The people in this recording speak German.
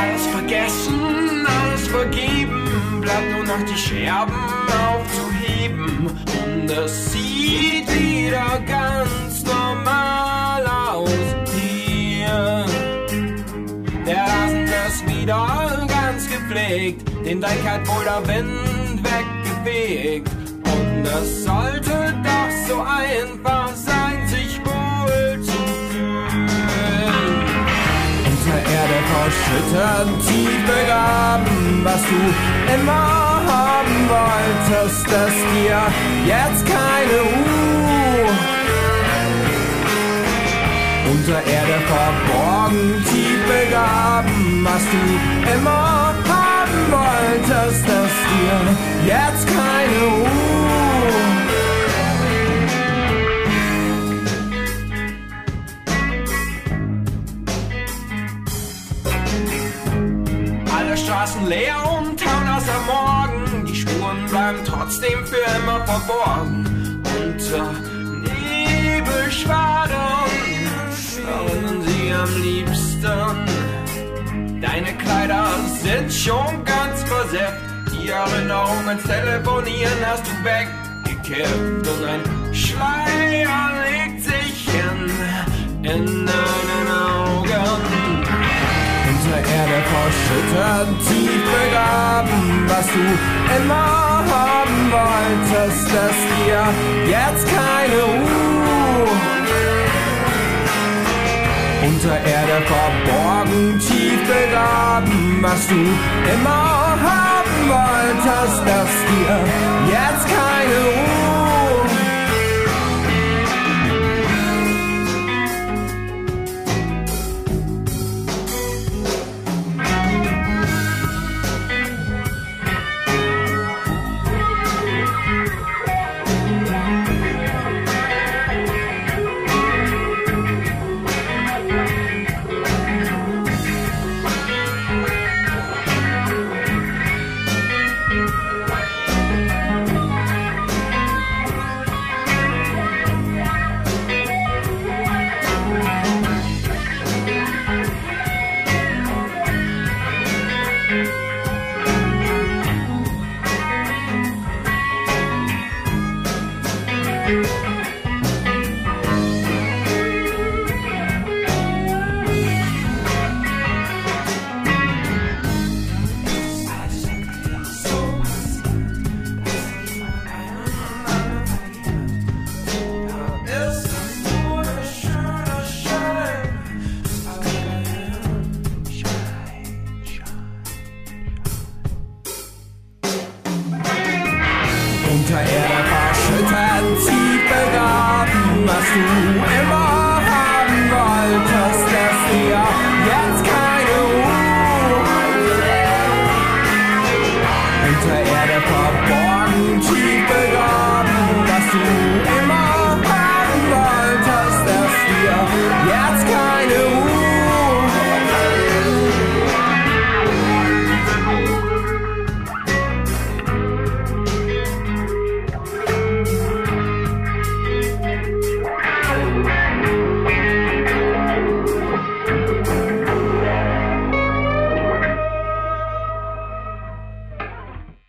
Alles vergessen, alles vergeben, bleibt nur noch die Scherben aufzuheben. Und es sieht wieder ganz normal aus hier. Der Rasen ist wieder ganz gepflegt, den Deich hat wohl der Wind weggefegt. Und es sollte doch so einfach sein, sich wohl zu fühlen. Unter Erde verschüttet, tief begraben, was du immer haben wolltest, ist dir jetzt keine Ruhe. Unter Erde verborgen, tief begraben, was du immer haben wolltest, ist dir jetzt keine Ruhe. Alle Straßen leer und Town außer Morgen, die Spuren bleiben trotzdem für immer verborgen. Unter Nebelschwaden schauen sie am liebsten. Deine Kleider sind schon ganz versefft, die Erinnerung ans Telefonieren hast du weggekippt. Und ein Schleier legt sich in deinen Augen. Unter Erde verschüttet, tief begraben, was du immer haben wolltest, ist dir jetzt keine Ruhe. Unter Erde verborgen, tief begraben, was du immer haben wolltest, ist dir jetzt keine Ruhe.